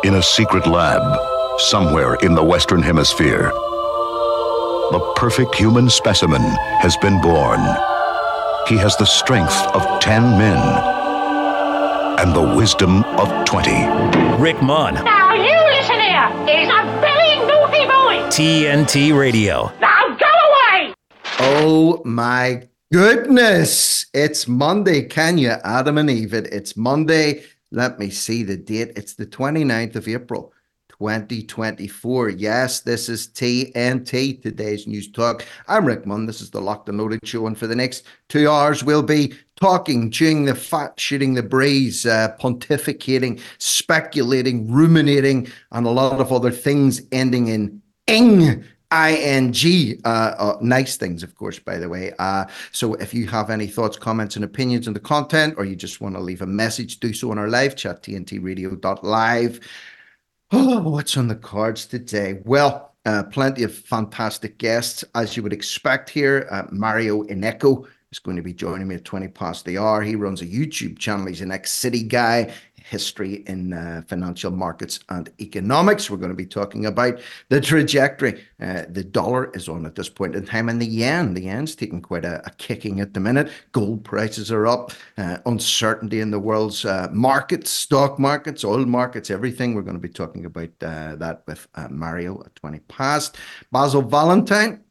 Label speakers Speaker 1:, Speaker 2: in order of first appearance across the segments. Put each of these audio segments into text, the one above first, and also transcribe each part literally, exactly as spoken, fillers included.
Speaker 1: In a secret lab, somewhere in the Western Hemisphere, the perfect human specimen has been born. He has the strength of ten men and the wisdom of twenty.
Speaker 2: Rick Munn.
Speaker 3: Now you listen here. He's a very naughty boy.
Speaker 2: T N T Radio.
Speaker 3: Now go away.
Speaker 4: Oh my goodness. It's Monday. Can you, Adam and Eve? It? It's Monday. Let me see the date. It's the twenty-ninth of April, twenty twenty-four. Yes, this is T N T, today's News Talk. I'm Rick Munn. This is the Locked and Loaded Show. And for the next two hours, we'll be talking, chewing the fat, shooting the breeze, uh, pontificating, speculating, ruminating, and a lot of other things ending in ing. I N G, uh, uh, nice things, of course, by the way. Uh, so if you have any thoughts, comments, and opinions on the content, or you just want to leave a message, do so on our live chat, T N T radio dot live. Oh, what's on the cards today? Well, uh, plenty of fantastic guests, as you would expect here. Uh, Mario Ineco is going to be joining me at twenty past the hour. He runs a YouTube channel. He's an ex-City guy. History in uh, financial markets and economics. We're going to be talking about the trajectory. Uh, the dollar is on at this point in time, and the yen. The yen's taking quite a, a kicking at the minute. Gold prices are up. Uh, uncertainty in the world's uh, markets, stock markets, oil markets, everything. We're going to be talking about uh, that with uh, Mario at twenty past. Basil Valentine.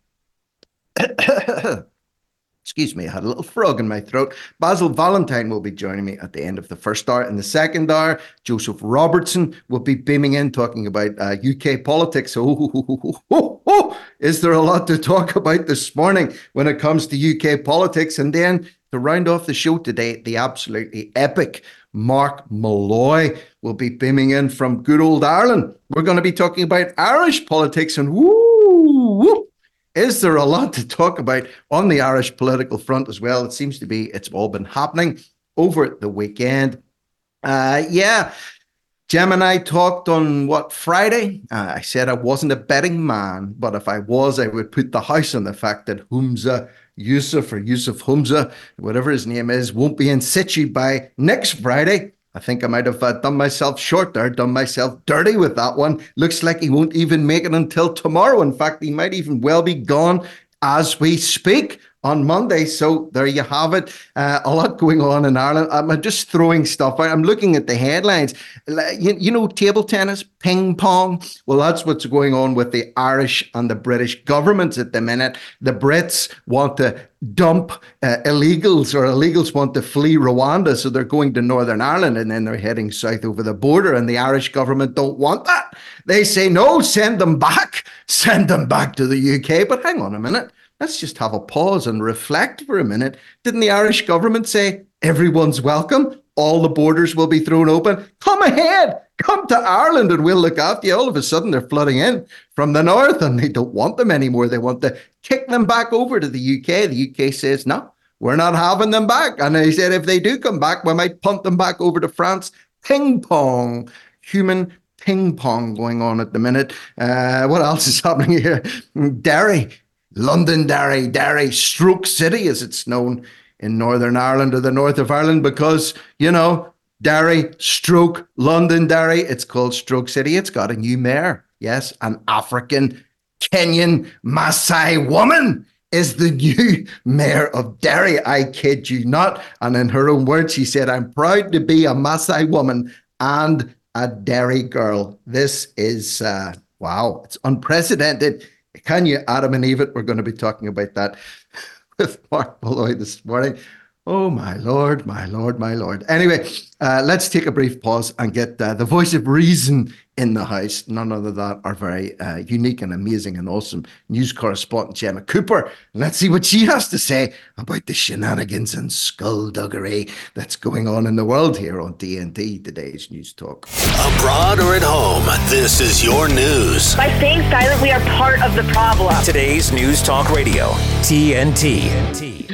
Speaker 4: Excuse me, I had a little frog in my throat. Basil Valentine will be joining me at the end of the first hour. In the second hour, Joseph Robertson will be beaming in, talking about uh, U K politics. Oh, oh, oh, oh, oh, is there a lot to talk about this morning when it comes to U K politics? And then to round off the show today, the absolutely epic Mark Malloy will be beaming in from good old Ireland. We're going to be talking about Irish politics, and woo, woo. Is there a lot to talk about on the Irish political front as well? It seems to be it's all been happening over the weekend. Uh, yeah, Jem and I talked on, what, Friday? Uh, I said I wasn't a betting man, but if I was, I would put the house on the fact that Humza Yousaf or Yusuf Humza, whatever his name is, won't be in situ by next Friday. I think I might have uh, done myself short there, done myself dirty with that one. Looks like he won't even make it until tomorrow. In fact, he might even well be gone as we speak on Monday. So there you have it. Uh, a lot going on in Ireland. I'm just throwing stuff out. I'm looking at the headlines. You, you know, table tennis, ping pong. Well, that's what's going on with the Irish and the British governments at the minute. The Brits want to dump uh, illegals, or illegals want to flee Rwanda. So they're going to Northern Ireland and then they're heading south over the border. And the Irish government don't want that. They say, no, send them back. Send them back to the U K. But hang on a minute. Let's just have a pause and reflect for a minute. Didn't the Irish government say everyone's welcome? All the borders will be thrown open. Come ahead, come to Ireland and we'll look after you. All of a sudden they're flooding in from the north and they don't want them anymore. They want to kick them back over to the U K. The U K says, no, we're not having them back. And they said, if they do come back, we might punt them back over to France. Ping pong, human ping pong going on at the minute. Uh, what else is happening here? Derry. Londonderry, Derry, Stroke City, as it's known in Northern Ireland or the north of Ireland, because, you know, Derry, Stroke, Londonderry, it's called Stroke City. It's got a new mayor. Yes, an African Kenyan Maasai woman is the new mayor of Derry. I kid you not. And in her own words, she said, I'm proud to be a Maasai woman and a Derry girl. This is, uh, wow, it's unprecedented. Can you, Adam and Eve? We're going to be talking about that with Mark Malloy this morning. Oh, my Lord, my Lord, my Lord. Anyway, uh, let's take a brief pause and get uh, the voice of reason in the house. None other than our very uh, unique and amazing and awesome news correspondent, Gemma Cooper. Let's see what she has to say about the shenanigans and skullduggery that's going on in the world here on T N T, today's News Talk.
Speaker 5: Abroad or at home, this is your news.
Speaker 6: By staying silent, we are part of the problem.
Speaker 2: Today's News Talk Radio, T N T.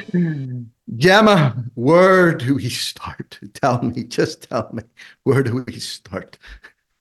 Speaker 4: Gemma, where do we start? Tell me, just tell me, where do we start?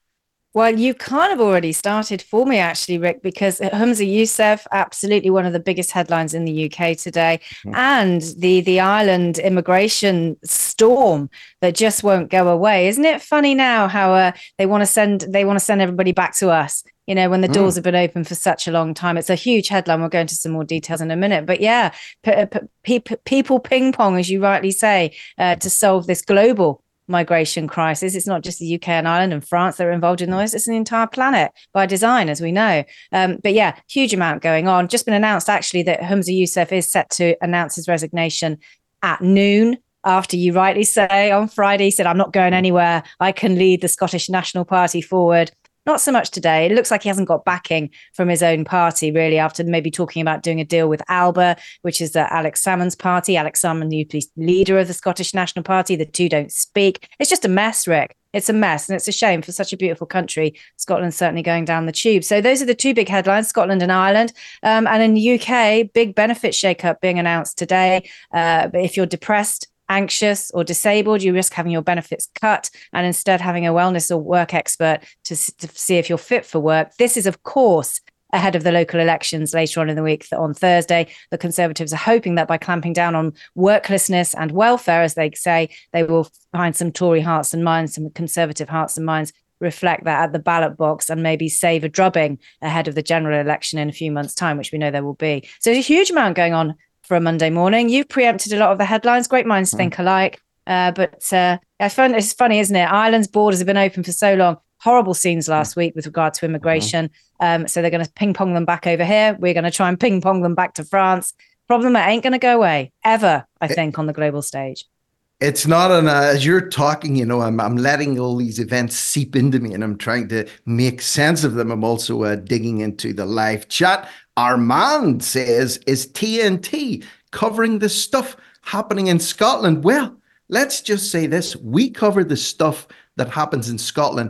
Speaker 7: Well, you kind of already started for me, actually, Rick, because Humza Yousaf, absolutely one of the biggest headlines in the U K today, mm-hmm. and the the Ireland immigration storm that just won't go away. Isn't it funny now how uh, they want to send they want to send everybody back to us? You know, when the doors mm. have been open for such a long time. It's a huge headline. We'll go into some more details in a minute. But yeah, p- p- p- people ping pong, as you rightly say, uh, to solve this global migration crisis. It's not just the U K and Ireland and France that are involved in this. It's the entire planet by design, as we know. Um, but yeah, huge amount going on. Just been announced, actually, that Humza Yousaf is set to announce his resignation at noon. After, you rightly say, on Friday, he said, I'm not going anywhere. I can lead the Scottish National Party forward. Not so much today. It looks like he hasn't got backing from his own party, really, after maybe talking about doing a deal with ALBA, which is uh, Alex Salmond's party. Alex Salmond, the leader of the Scottish National Party. The two don't speak. It's just a mess, Rick. It's a mess. And it's a shame for such a beautiful country. Scotland's certainly going down the tube. So those are the two big headlines, Scotland and Ireland. Um, and in the U K, big benefit shake-up being announced today. Uh, but if you're depressed, anxious or disabled, you risk having your benefits cut and instead having a wellness or work expert to, to see if you're fit for work. This is, of course, ahead of the local elections later on in the week on Thursday. The Conservatives are hoping that by clamping down on worklessness and welfare, as they say, they will find some Tory hearts and minds, some Conservative hearts and minds reflect that at the ballot box and maybe save a drubbing ahead of the general election in a few months' time, which we know there will be. So there's a huge amount going on for a Monday morning. You've preempted a lot of the headlines. Great minds mm. think alike. Uh, but uh, I find it's funny, isn't it? Ireland's borders have been open for so long. Horrible scenes last week with regard to immigration. Mm-hmm. Um, so they're going to ping pong them back over here. We're going to try and ping pong them back to France. Problem that ain't going to go away ever, I think, it, on the global stage.
Speaker 4: It's not an, uh, as you're talking, you know, I'm I'm letting all these events seep into me and I'm trying to make sense of them. I'm also uh, digging into the live chat. Armand says, is T N T covering the stuff happening in Scotland? Well, let's just say this. We cover the stuff that happens in Scotland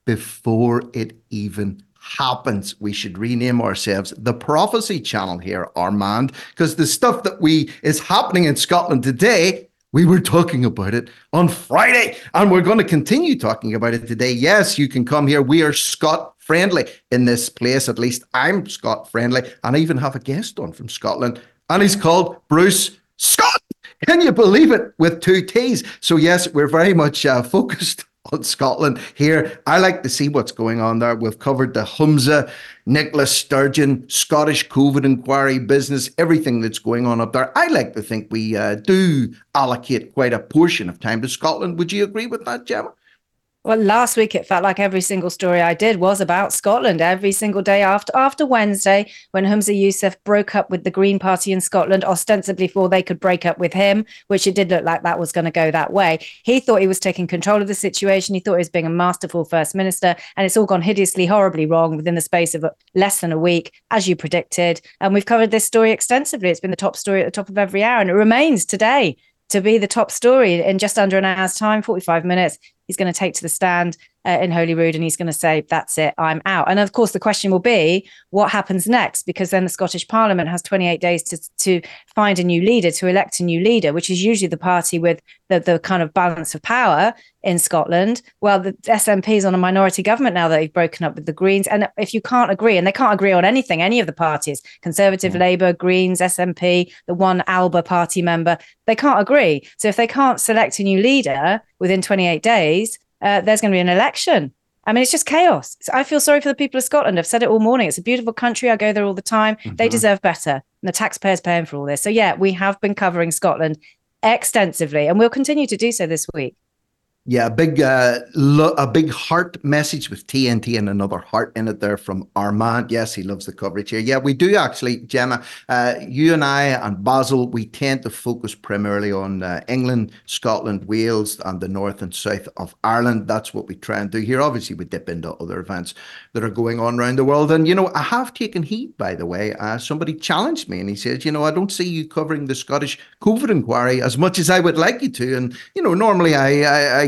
Speaker 4: before it even happens. We should rename ourselves the Prophecy Channel here, Armand, because the stuff that we is happening in Scotland today, we were talking about it on Friday, and we're going to continue talking about it today. Yes, you can come here. We are Scot friendly in this place. At least I'm Scot friendly, and I even have a guest on from Scotland, and he's called Bruce Scott. Can you believe it? With two T's. So yes, we're very much uh, focused on Scotland here. I like to see what's going on there. We've covered the Humza, Nicola Sturgeon, Scottish COVID inquiry business, everything that's going on up there. I like to think we uh, do allocate quite a portion of time to Scotland. Would you agree with that, Gemma?
Speaker 7: Well, last week it felt like every single story I did was about Scotland. Every single day after after Wednesday, when Humza Yousaf broke up with the Green Party in Scotland, ostensibly before they could break up with him, which it did look like that was going to go that way. He thought he was taking control of the situation. He thought he was being a masterful First Minister, and it's all gone hideously, horribly wrong within the space of less than a week, as you predicted. And we've covered this story extensively. It's been the top story at the top of every hour, and it remains today to be the top story in just under an hour's time, forty-five minutes. He's going to take to the stand uh, in Holyrood and he's going to say, that's it, I'm out. And of course, the question will be, what happens next? Because then the Scottish Parliament has twenty-eight days to, to find a new leader, to elect a new leader, which is usually the party with the, the kind of balance of power in Scotland. Well, the S N P is on a minority government now that they've broken up with the Greens. And if you can't agree, and they can't agree on anything, any of the parties, Conservative, yeah. Labour, Greens, S N P, the one ALBA party member, they can't agree. So if they can't select a new leader within twenty-eight days, uh, there's going to be an election. I mean, it's just chaos. So I feel sorry for the people of Scotland. I've said it all morning. It's a beautiful country. I go there all the time. Mm-hmm. They deserve better. And the taxpayers paying for all this. So yeah, we have been covering Scotland extensively and we'll continue to do so this week.
Speaker 4: Yeah, a big, uh, lo- a big heart message with T N T and another heart in it there from Armand. Yes, he loves the coverage here. Yeah, we do actually, Gemma. Uh, you and I and Basil, we tend to focus primarily on uh, England, Scotland, Wales, and the north and south of Ireland. That's what we try and do here. Obviously, we dip into other events that are going on around the world. And, you know, I have taken heed, by the way. Uh, somebody challenged me and he says, you know, I don't see you covering the Scottish COVID inquiry as much as I would like you to. And, you know, normally I, I, I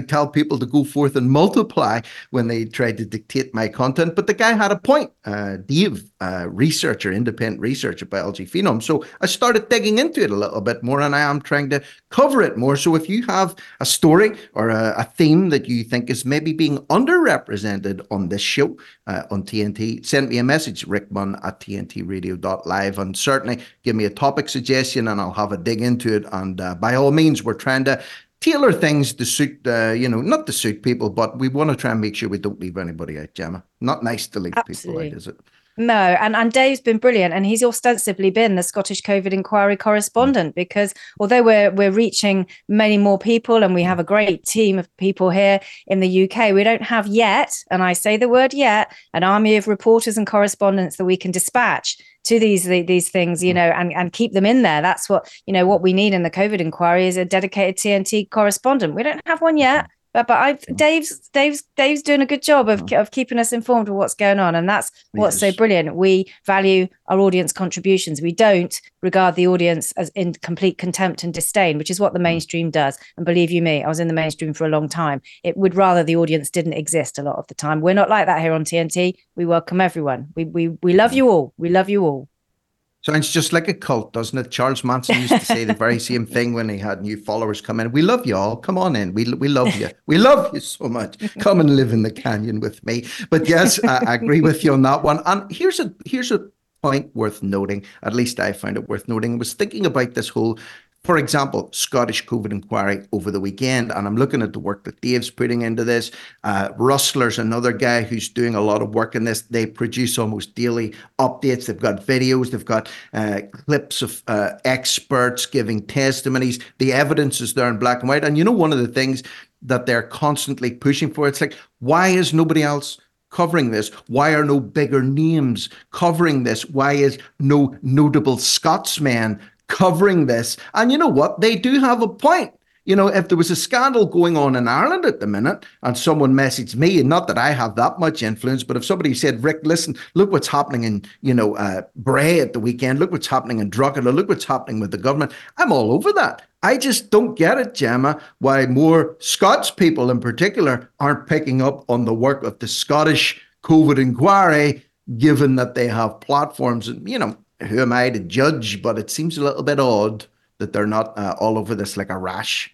Speaker 4: tell people to go forth and multiply when they tried to dictate my content. But the guy had a point. Uh, Dave, uh, researcher, independent researcher, biology phenom. So I started digging into it a little bit more, and I am trying to cover it more. So if you have a story or a, a theme that you think is maybe being underrepresented on this show, uh, on T N T, send me a message, rickmunn at t n t radio dot live, and certainly give me a topic suggestion and I'll have a dig into it. And uh, by all means, we're trying to tailor things to suit, uh, you know, not to suit people, but we want to try and make sure we don't leave anybody out, Gemma. Not nice to leave
Speaker 7: Absolutely.
Speaker 4: people out, is it?
Speaker 7: No, and, and Dave's been brilliant, and he's ostensibly been the Scottish COVID inquiry correspondent, because although we're we're reaching many more people and we have a great team of people here in the U K, we don't have yet, and I say the word yet, an army of reporters and correspondents that we can dispatch to these these things, you know, and, and keep them in there. That's what, you know, what we need in the COVID inquiry is a dedicated T N T correspondent. We don't have one yet. But, but I've, Dave's Dave's Dave's doing a good job of of keeping us informed of what's going on, and that's what's so brilliant. We value our audience contributions. We don't regard the audience as in complete contempt and disdain, which is what the mainstream does. And believe you me, I was in the mainstream for a long time. It would rather the audience didn't exist a lot of the time. We're not like that here on T N T. We welcome everyone. We we we love you all. We love you all.
Speaker 4: Sounds just like a cult, doesn't it? Charles Manson used to say the very same thing when he had new followers come in. We love you all. Come on in. We we love you. We love you so much. Come and live in the canyon with me. But yes, I, I agree with you on that one. And here's a here's a point worth noting. At least I found it worth noting. I was thinking about this whole, for example, Scottish COVID inquiry over the weekend, and I'm looking at the work that Dave's putting into this. Uh, Rustler's another guy who's doing a lot of work in this. They produce almost daily updates. They've got videos. They've got uh, clips of uh, experts giving testimonies. The evidence is there in black and white. And you know, one of the things that they're constantly pushing for, it's like, why is nobody else covering this? Why are no bigger names covering this? Why is no notable Scotsman covering this? And you know what? They do have a point. You know, if there was a scandal going on in Ireland at the minute and someone messaged me, and not that I have that much influence, but if somebody said, Rick, listen, look what's happening in, you know, uh, Bray at the weekend, look what's happening in Drogheda, look what's happening with the government, I'm all over that. I just don't get it, Gemma, why more Scots people in particular aren't picking up on the work of the Scottish COVID inquiry, given that they have platforms. And, you know, who am I to judge? But it seems a little bit odd that they're not uh, all over this like a rash.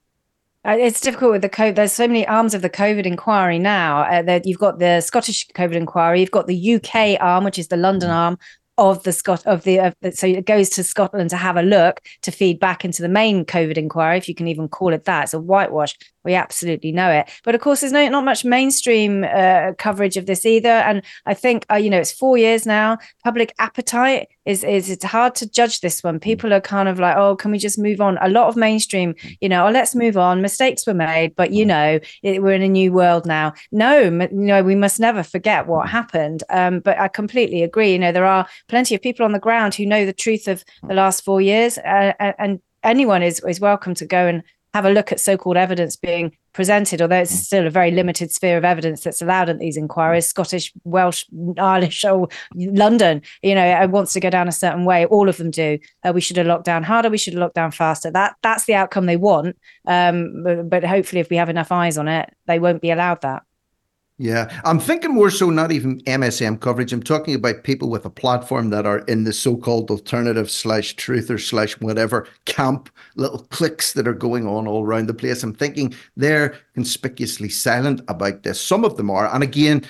Speaker 7: Uh, it's difficult with the COVID. There's so many arms of the COVID inquiry now. Uh, that you've got the Scottish COVID inquiry, you've got the U K arm, which is the London arm of the Scot of the, of the. So it goes to Scotland to have a look, to feed back into the main COVID inquiry, if you can even call it that. It's a whitewash. We absolutely know it. But of course, there's no not much mainstream uh, coverage of this either. And I think, uh, you know, it's four years now. Public appetite is, is it's hard to judge this one. People are kind of like, oh, can we just move on? A lot of mainstream, you know, oh, let's move on. Mistakes were made, but, you know, it, we're in a new world now. No, you know, we must never forget what happened. Um, but I completely agree. You know, there are plenty of people on the ground who know the truth of the last four years. Uh, and anyone is, is welcome to go and have a look at so-called evidence being presented, although it's still a very limited sphere of evidence that's allowed at these inquiries. Scottish, Welsh, Irish, or London, you know, it wants to go down a certain way. All of them do. Uh, we should have locked down harder. We should have locked down faster. That That's the outcome they want. Um, but, but hopefully if we have enough eyes on it, they won't be allowed that.
Speaker 4: Yeah, I'm thinking more so not even M S M coverage. I'm talking about people with a platform that are in the so-called alternative slash truther slash whatever camp, little cliques that are going on all around the place. I'm thinking they're conspicuously silent about this. Some of them are. And again,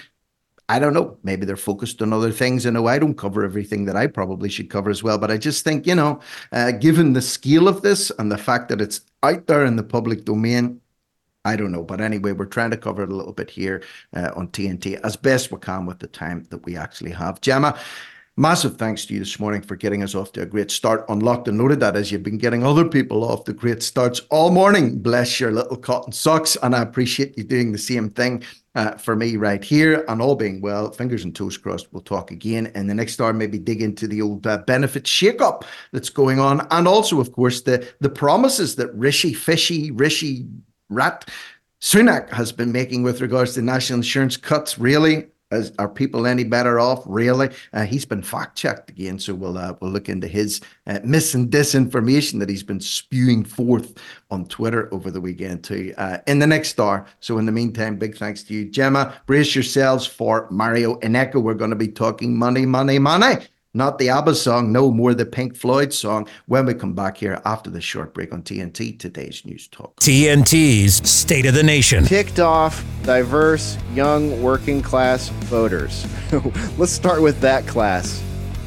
Speaker 4: I don't know, maybe they're focused on other things. I know I don't cover everything that I probably should cover as well. But I just think, you know, uh, given the scale of this and the fact that it's out there in the public domain, I don't know. But anyway, we're trying to cover it a little bit here uh, on T N T as best we can with the time that we actually have. Gemma, massive thanks to you this morning for getting us off to a great start on Locked and Loaded. That is, you've been getting other people off to great starts all morning. Bless your little cotton socks. And I appreciate you doing the same thing uh, for me right here. And all being well, fingers and toes crossed, we'll talk again in the next hour, maybe dig into the old uh, benefit shake-up that's going on. And also, of course, the, the promises that Rishi Fishy, Rishi Rat Sunak has been making with regards to national insurance cuts. Really, Is, are people any better off? Really? Uh, he's been fact checked again, so we'll uh, we'll look into his uh, mis and disinformation that he's been spewing forth on Twitter over the weekend too. Uh, in the next hour. So in the meantime, big thanks to you, Gemma. Brace yourselves for Mario Gnecco. We're going to be talking money, money, money. Not the ABBA song, no, more the Pink Floyd song when we come back here after the short break on T N T, today's News Talk.
Speaker 2: T N T's State of the Nation.
Speaker 8: Ticked off, diverse, young, working class voters. Let's start with that class.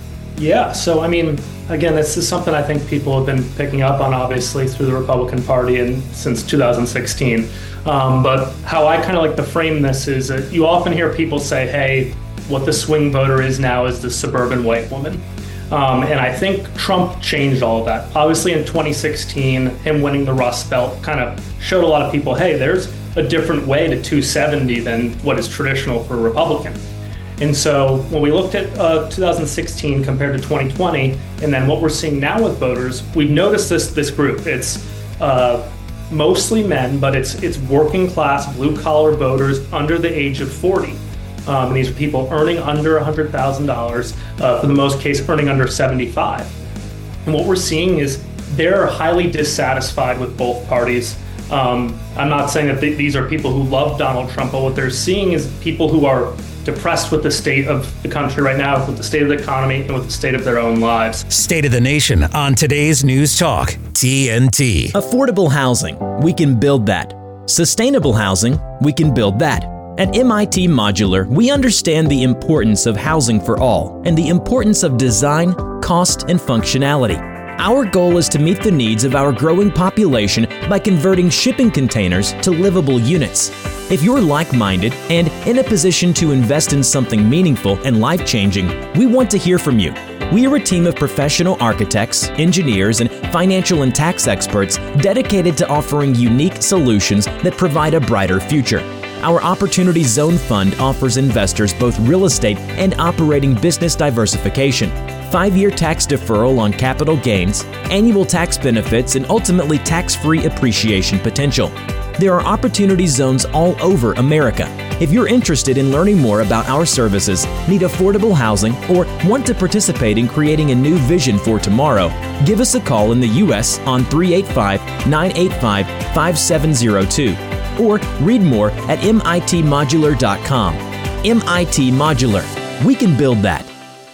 Speaker 9: Yeah, so I mean, again, this is something I think people have been picking up on, obviously, through the Republican Party and since two thousand sixteen. Um, but how I kind of like to frame this is that you often hear people say, hey, what the swing voter is now is the suburban white woman. Um, and I think Trump changed all of that. Obviously in twenty sixteen, him winning the Rust Belt kind of showed a lot of people, hey, there's a different way to two seventy than what is traditional for a Republican. And so when we looked at uh, two thousand sixteen compared to twenty twenty, and then what we're seeing now with voters, we've noticed this this group. It's uh, mostly men, but it's it's working class, blue collar voters under the age of forty. Um, and these are people earning under one hundred thousand dollars, uh, for the most case earning under seventy-five. And what we're seeing is they're highly dissatisfied with both parties. Um, I'm not saying that th- these are people who love Donald Trump, but what they're seeing is people who are depressed with the state of the country right now, with the state of the economy, and with the state of their own lives.
Speaker 2: State of the Nation on today's News Talk, T N T.
Speaker 10: Affordable housing, we can build that. Sustainable housing, we can build that. At M I T Modular, we understand the importance of housing for all and the importance of design, cost, and functionality. Our goal is to meet the needs of our growing population by converting shipping containers to livable units. If you're like-minded and in a position to invest in something meaningful and life-changing, we want to hear from you. We are a team of professional architects, engineers, and financial and tax experts dedicated to offering unique solutions that provide a brighter future. Our Opportunity Zone Fund offers investors both real estate and operating business diversification, five-year tax deferral on capital gains, annual tax benefits, and ultimately tax-free appreciation potential. There are opportunity zones all over America. If you're interested in learning more about our services, need affordable housing, or want to participate in creating a new vision for tomorrow, give us a call in the U S on three eight five, nine eight five, five seven zero two. Or read more at M I T modular dot com. M I T Modular. We can build that.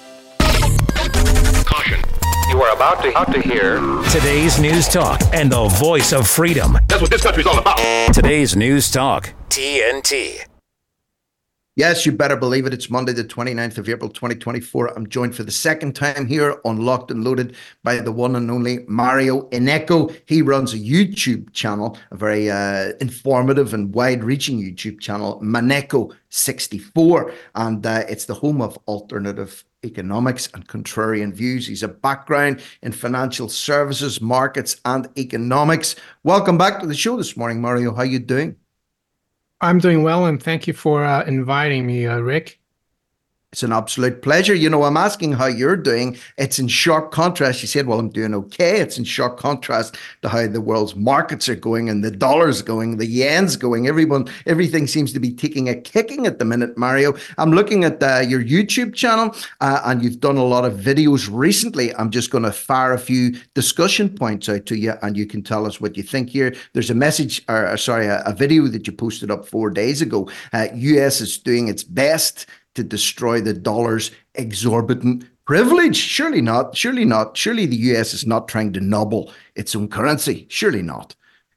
Speaker 11: Caution. You are about to, about to hear
Speaker 2: today's News Talk and the voice of freedom.
Speaker 11: That's what this country's all about.
Speaker 2: Today's News Talk, T N T.
Speaker 4: Yes, you better believe it. It's Monday, the twenty-ninth of April, twenty twenty-four. I'm joined for the second time here on Locked and Loaded by the one and only Mario Gnecco. He runs a YouTube channel, a very uh, informative and wide-reaching YouTube channel, Maneco sixty-four, and uh, it's the home of alternative economics and contrarian views. He's a background in financial services, markets, and economics. Welcome back to the show this morning, Mario. How you doing?
Speaker 12: I'm doing well, and thank you for uh, inviting me, uh, Rick.
Speaker 4: It's an absolute pleasure. You know, I'm asking how you're doing. It's in sharp contrast. You said, well, I'm doing okay. It's in sharp contrast to how the world's markets are going and the dollar's going, the yen's going. Everyone, everything seems to be taking a kicking at the minute, Mario. I'm looking at uh, your YouTube channel, uh, and you've done a lot of videos recently. I'm just going to fire a few discussion points out to you, and you can tell us what you think here. There's a message, or sorry, a, a video that you posted up four days ago. Uh, U S is doing its best to destroy the dollar's exorbitant privilege. Surely not. Surely not. Surely the U S is not trying to nobble its own currency. Surely not.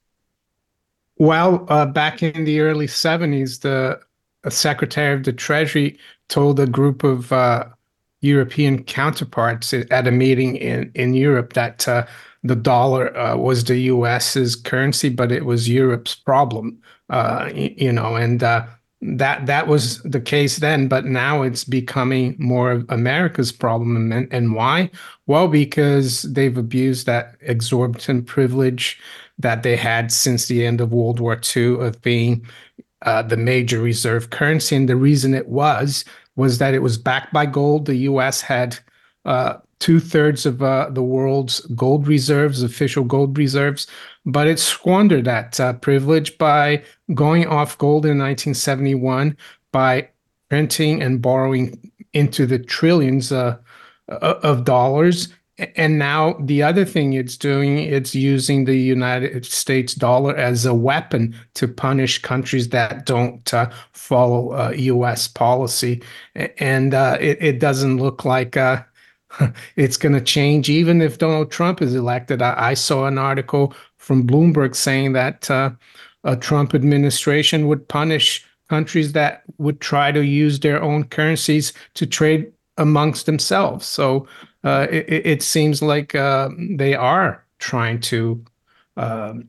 Speaker 12: Well, uh, back in the early seventies, the uh, Secretary of the Treasury told a group of uh, European counterparts at a meeting in, in Europe that uh, the dollar uh, was the U S's currency, but it was Europe's problem, uh, you, you know, and uh, That that was the case then, but now it's becoming more of America's problem. And, and why? Well, because they've abused that exorbitant privilege that they had since the end of World War Two of being uh, the major reserve currency. And the reason it was, was that it was backed by gold. The U S had uh, two-thirds of uh, the world's gold reserves, official gold reserves, but it squandered that uh, privilege by going off gold in nineteen seventy-one, by printing and borrowing into the trillions uh, of dollars. And now the other thing it's doing, it's using the United States dollar as a weapon to punish countries that don't uh, follow uh, U S policy. And uh, it, it doesn't look like uh, it's going to change even if Donald Trump is elected. I, I saw an article from Bloomberg saying that uh, a Trump administration would punish countries that would try to use their own currencies to trade amongst themselves. So uh, it, it seems like uh, they are trying to um,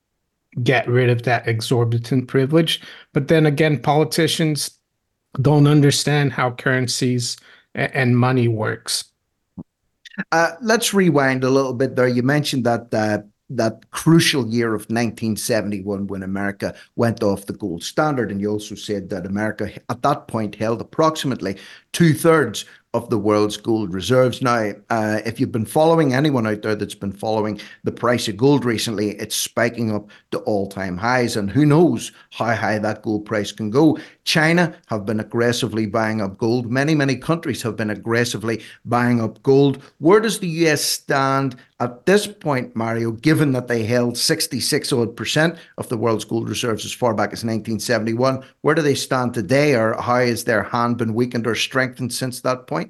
Speaker 12: get rid of that exorbitant privilege. But then again, politicians don't understand how currencies and money works.
Speaker 4: Uh, let's rewind a little bit there. You mentioned that uh, that crucial year of nineteen seventy-one when America went off the gold standard. And you also said that America at that point held approximately two thirds of the world's gold reserves. Now, uh, if you've been following, anyone out there that's been following the price of gold recently, it's spiking up to all-time highs, and who knows how high that gold price can go. China have been aggressively buying up gold. Many, many countries have been aggressively buying up gold. Where does the U S stand at this point, Mario, given that they held sixty-six odd percent of the world's gold reserves as far back as nineteen seventy-one? Where do they stand today, or how has their hand been weakened or strengthened since that point?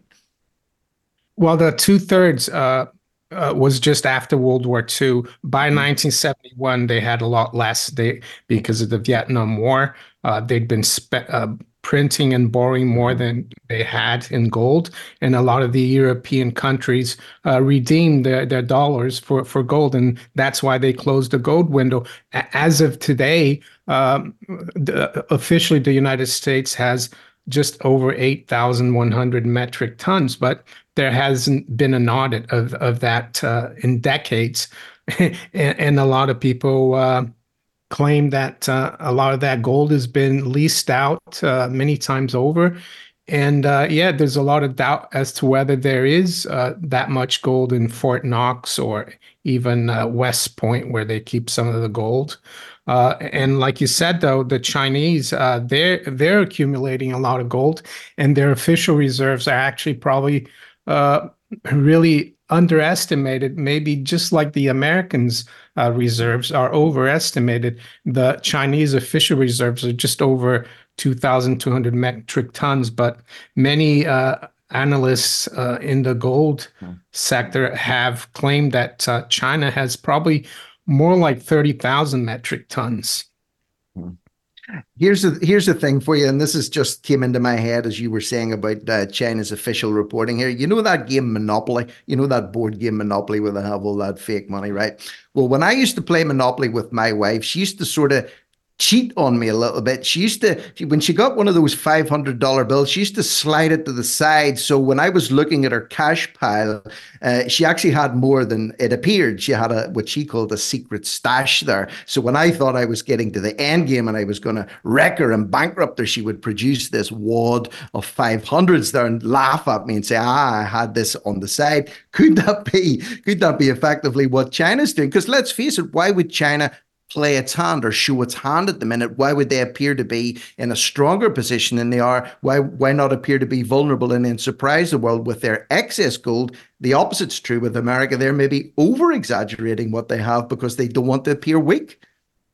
Speaker 12: Well, the two-thirds uh, uh, was just after World War Two. By nineteen seventy-one, they had a lot less they, because of the Vietnam War. Uh, they'd been spe- uh, printing and borrowing more than they had in gold. And a lot of the European countries uh, redeemed their, their dollars for, for gold. And that's why they closed the gold window. As of today, um, the, officially, the United States has just over eight thousand one hundred metric tons, but there hasn't been an audit of, of that uh, in decades. and, and a lot of people uh, claim that uh, a lot of that gold has been leased out uh, many times over. And uh, yeah, there's a lot of doubt as to whether there is uh, that much gold in Fort Knox or even uh, West Point, where they keep some of the gold. Uh, and like you said, though, the Chinese, uh, they're, they're accumulating a lot of gold, and their official reserves are actually probably uh, really underestimated, maybe just like the Americans' uh, reserves are overestimated. The Chinese official reserves are just over two thousand two hundred metric tons, but many uh, analysts uh, in the gold hmm. sector have claimed that uh, China has probably more like thirty thousand metric tons.
Speaker 4: Hmm. Here's the here's the thing for you, and this is just came into my head as you were saying about uh, China's official reporting here. You know that game Monopoly? You know that board game Monopoly where they have all that fake money, right? Well, when I used to play Monopoly with my wife, she used to sort of cheat on me a little bit. She used to, when she got one of those five hundred dollar bills, she used to slide it to the side. So when I was looking at her cash pile, uh, she actually had more than it appeared. She had a what she called a secret stash there. So when I thought I was getting to the end game and I was going to wreck her and bankrupt her, she would produce this wad of five hundreds there and laugh at me and say, ah, I had this on the side. Could that be, could that be effectively what China's doing? Because let's face it, why would China play its hand or show its hand at the minute? Why would they appear to be in a stronger position than they are? Why why not appear to be vulnerable and then surprise the world with their excess gold? The opposite's true with America. They're maybe over-exaggerating what they have because they don't want to appear weak.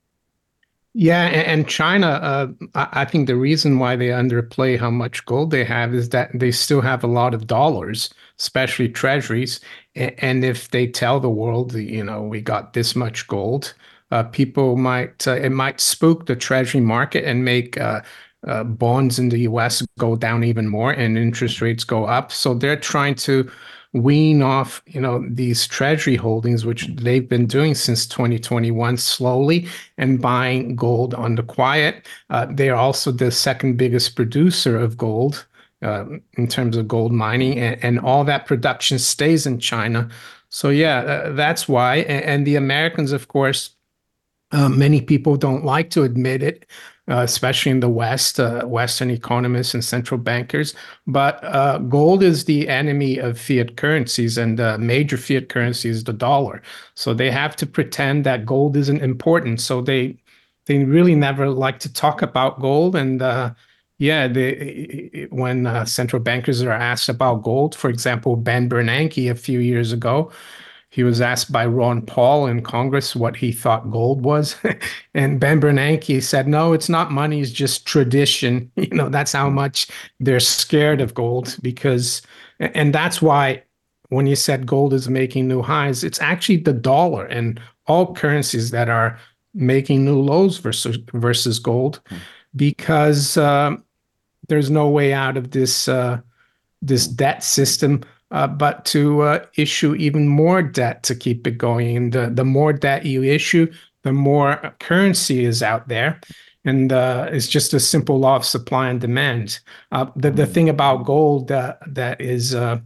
Speaker 12: Yeah, and China, uh, I think the reason why they underplay how much gold they have is that they still have a lot of dollars, especially treasuries. And if they tell the world, you know, we got this much gold, Uh, people might, uh, it might spook the treasury market and make uh, uh, bonds in the U S go down even more and interest rates go up. So they're trying to wean off, you know, these treasury holdings, which they've been doing since twenty twenty-one slowly, and buying gold on the quiet. Uh, they are also the second biggest producer of gold uh, in terms of gold mining, and, and all that production stays in China. So yeah, uh, that's why. And, and the Americans, of course, Uh, many people don't like to admit it, uh, especially in the West, uh, Western economists and central bankers. But uh, gold is the enemy of fiat currencies, and the major fiat currency is the dollar. So they have to pretend that gold isn't important. So they they really never like to talk about gold, and uh, Yeah, the, when uh, central bankers are asked about gold, for example, Ben Bernanke a few years ago, he was asked by Ron Paul in Congress what he thought gold was. And Ben Bernanke said, no, it's not money, it's just tradition. You know, that's how much they're scared of gold because, and that's why when you said gold is making new highs, it's actually the dollar and all currencies that are making new lows versus, versus gold because, um, there's no way out of this uh, this debt system uh, but to uh, issue even more debt to keep it going. And the, the more debt you issue, the more currency is out there. And uh, it's just a simple law of supply and demand. Uh, the, the thing about gold uh, that is uh,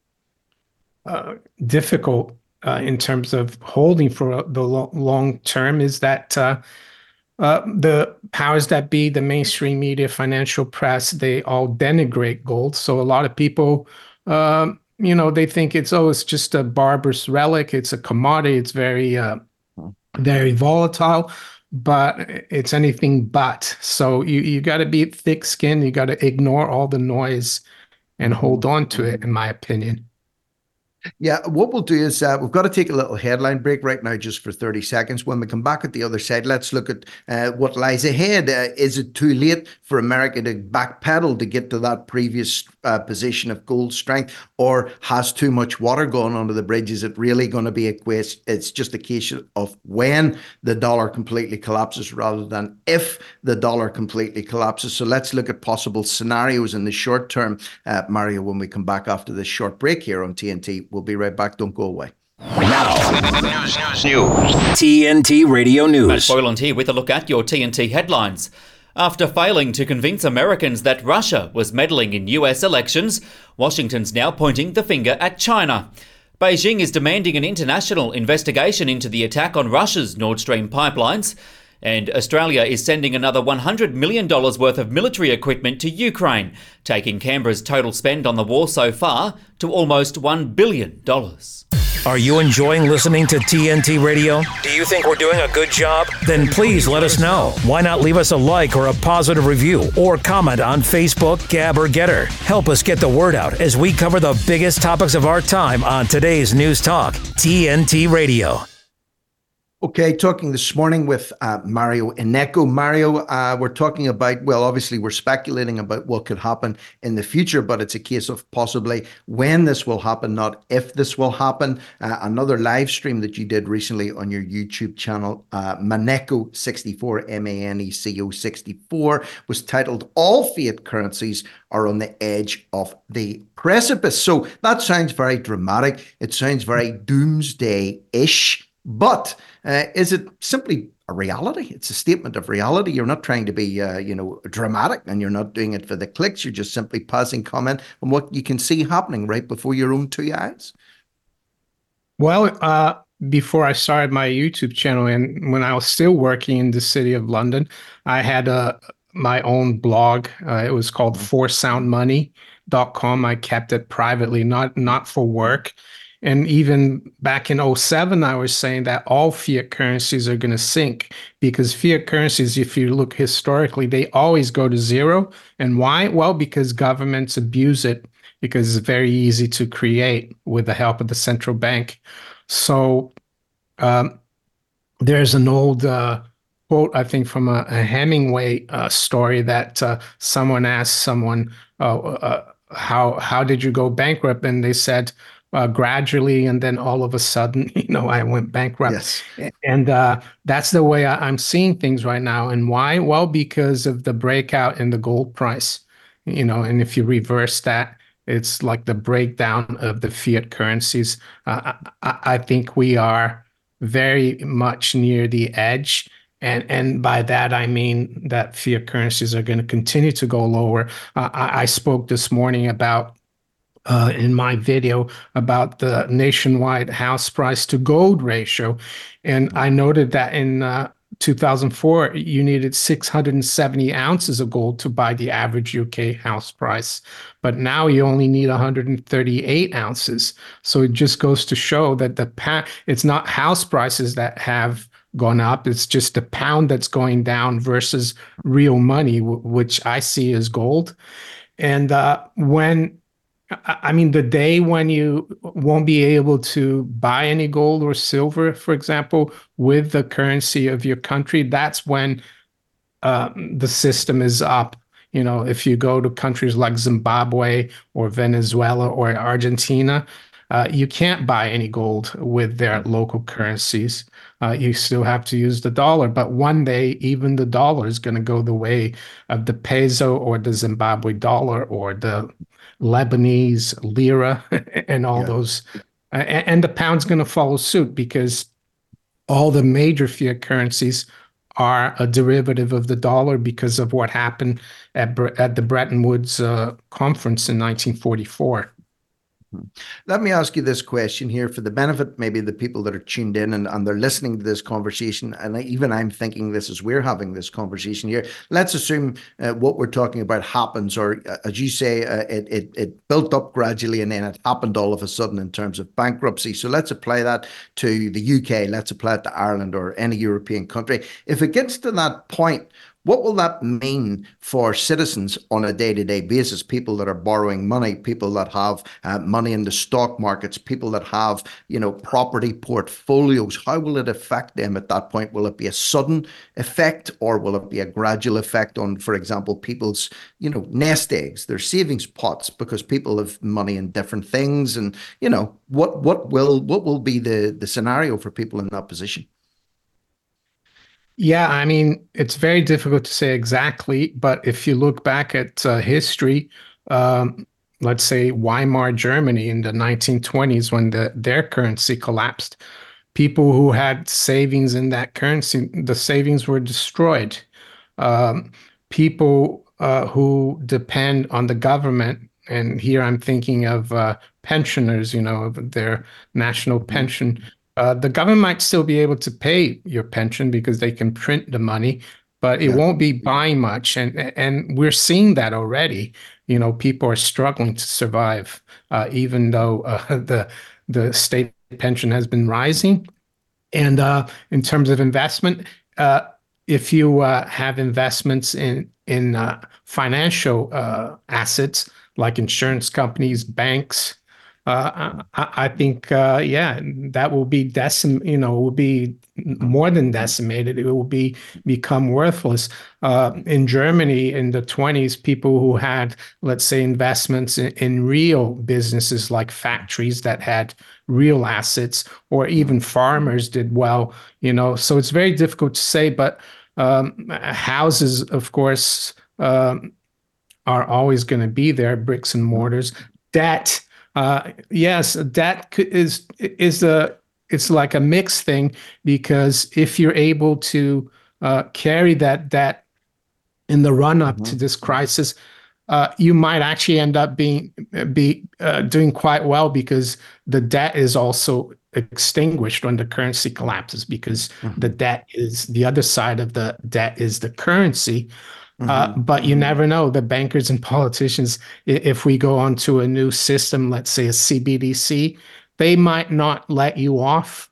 Speaker 12: uh, difficult uh, in terms of holding for the lo- long term is that uh, Uh, the powers that be, the mainstream media, financial press, they all denigrate gold. So a lot of people, um, you know, they think it's, oh, it's just a barbarous relic. It's a commodity. It's very, uh, very volatile, but it's anything but. So you, you got to be thick-skinned. You got to ignore all the noise and hold on to it, in my opinion.
Speaker 4: Yeah, what we'll do is uh, we've got to take a little headline break right now just for thirty seconds. When we come back at the other side, let's look at uh, what lies ahead. Uh, is it too late for America to backpedal to get to that previous uh, position of gold strength, or has too much water gone under the bridge? Is it really going to be a quest? It's just a case of when the dollar completely collapses rather than if the dollar completely collapses. So let's look at possible scenarios in the short term, uh, Mario, when we come back after this short break here on T N T. We'll be right back. Don't go away.
Speaker 2: Now, news, news, news. T N T Radio News.
Speaker 13: Matt Boyland here with a look at your T N T headlines. After failing to convince Americans that Russia was meddling in U S elections, Washington's now pointing the finger at China. Beijing is demanding an international investigation into the attack on Russia's Nord Stream pipelines. And Australia is sending another one hundred million dollars worth of military equipment to Ukraine, taking Canberra's total spend on the war so far to almost one billion dollars.
Speaker 2: Are you enjoying listening to T N T Radio? Do you think we're doing a good job? Then please let us know. Why not leave us a like or a positive review or comment on Facebook, Gab, or Getter? Help us get the word out as we cover the biggest topics of our time on today's News Talk, T N T Radio.
Speaker 4: Okay, talking this morning with uh, Mario Ihneko. Mario, uh, we're talking about, well, obviously we're speculating about what could happen in the future, but it's a case of possibly when this will happen, not if this will happen. Uh, another live stream that you did recently on your YouTube channel, uh, Maneco sixty-four, M A N E C O sixty-four, was titled All Fiat Currencies Are on the Edge of the Precipice. So that sounds very dramatic. It sounds very doomsday-ish. But uh, is it simply a reality? It's a statement of reality. You're not trying to be, uh, you know, dramatic, and you're not doing it for the clicks. You're just simply passing comment on what you can see happening right before your own two eyes.
Speaker 12: Well, uh, before I started my YouTube channel and when I was still working in the city of London, I had a my own blog. Uh, it was called four sound money dot com. I kept it privately, not not for work. And even back in oh seven, I was saying that all fiat currencies are going to sink because fiat currencies, if you look historically, they always go to zero. And why? Well, because governments abuse it because it's very easy to create with the help of the central bank. So um, there's an old uh, quote, I think, from a, a Hemingway uh, story that uh, someone asked someone, uh, uh, how how did you go bankrupt? And they said, Uh, gradually, and then all of a sudden, you know, I went bankrupt.
Speaker 4: Yes.
Speaker 12: And uh, that's the way I, I'm seeing things right now. And why? Well, because of the breakout in the gold price, you know, and if you reverse that, it's like the breakdown of the fiat currencies. Uh, I, I think we are very much near the edge. And and by that, I mean that fiat currencies are going to continue to go lower. Uh, I, I spoke this morning about Uh, in my video about the nationwide house price to gold ratio. And I noted that in uh, two thousand four, you needed six hundred seventy ounces of gold to buy the average U K house price. But now you only need one hundred thirty-eight ounces. So it just goes to show that the pa- it's not house prices that have gone up. It's just the pound that's going down versus real money, w- which I see as gold. And uh, when, I mean, the day when you won't be able to buy any gold or silver, for example, with the currency of your country, that's when uh, the system is up. You know, if you go to countries like Zimbabwe or Venezuela or Argentina, uh, you can't buy any gold with their local currencies. Uh, you still have to use the dollar. But one day, even the dollar is going to go the way of the peso or the Zimbabwe dollar or the Lebanese lira and all yeah. those. Uh, and, and the pound's going to follow suit because all the major fiat currencies are a derivative of the dollar because of what happened at, at the Bretton Woods uh, conference in nineteen forty-four.
Speaker 4: Let me ask you this question here for the benefit, maybe the people that are tuned in and, and they're listening to this conversation. And even I'm thinking this as we're having this conversation here. Let's assume uh, what we're talking about happens, or uh, as you say, uh, it, it, it built up gradually and then it happened all of a sudden in terms of bankruptcy. So let's apply that to the U K. Let's apply it to Ireland or any European country. If it gets to that point, what will that mean for citizens on a day-to-day basis? People that are borrowing money, people that have uh, money in the stock markets, people that have, you know, property portfolios. How will it affect them at that point? Will it be a sudden effect, or will it be a gradual effect on, for example, people's, you know, nest eggs, their savings pots, because people have money in different things? And, you know, what what will what will be the the scenario for people in that position?
Speaker 12: Yeah, I mean, it's very difficult to say exactly, but if you look back at uh, history, um, let's say Weimar Germany in the nineteen twenties, when the, their currency collapsed, people who had savings in that currency, the savings were destroyed. Um, people uh, who depend on the government, and here I'm thinking of uh, pensioners, you know, of their national pension. Uh, the government might still be able to pay your pension because they can print the money, but it yeah. won't be buying much. And and we're seeing that already. You know, people are struggling to survive, uh, even though uh, the the state pension has been rising. And uh, in terms of investment, uh, if you uh, have investments in in uh, financial uh, assets like insurance companies, banks, Uh, I, I think, uh, yeah, that will be decim. You know, will be more than decimated. It will be become worthless. Uh, in Germany, in the twenties, people who had, let's say, investments in, in real businesses like factories that had real assets, or even farmers did well. You know, so it's very difficult to say. But um, houses, of course, um, are always going to be there. Bricks and mortars, debt. Uh, yes, that is is a it's like a mixed thing, because if you're able to uh, carry that debt in the run up mm-hmm. to this crisis, uh, you might actually end up being be uh, doing quite well, because the debt is also extinguished when the currency collapses, because mm-hmm. the debt is the other side of the debt is the currency. Uh, but you never know. The bankers and politicians, if we go on to a new system, let's say a C B D C, they might not let you off.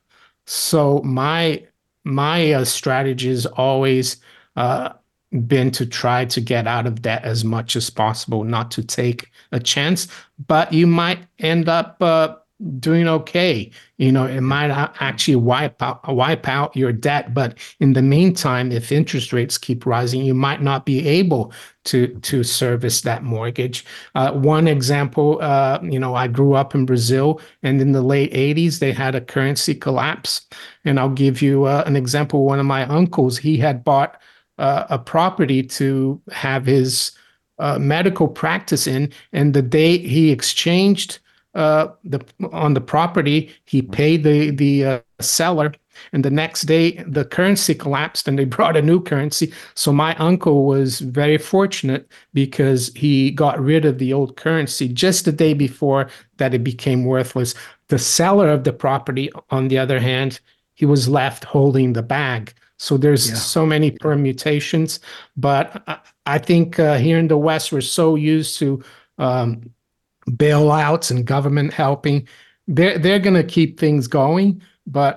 Speaker 12: So my my uh, strategy has always uh, been to try to get out of debt as much as possible, not to take a chance. But you might end up uh, doing okay. You know, it might actually wipe out, wipe out your debt. But in the meantime, if interest rates keep rising, you might not be able to to service that mortgage. Uh, one example, uh, you know, I grew up in Brazil, and in the late eighties, they had a currency collapse. And I'll give you uh, an example. One of my uncles, he had bought uh, a property to have his uh, medical practice in, and the day he exchanged uh the on the property, he paid the the uh, seller, and the next day the currency collapsed and they brought a new currency. So my uncle was very fortunate, because he got rid of the old currency just the day before that it became worthless. The seller of the property, on the other hand, he was left holding the bag. So there's yeah. so many permutations. But I, I think uh, here in the West, we're so used to um bailouts and government helping. They're, they're going to keep things going. But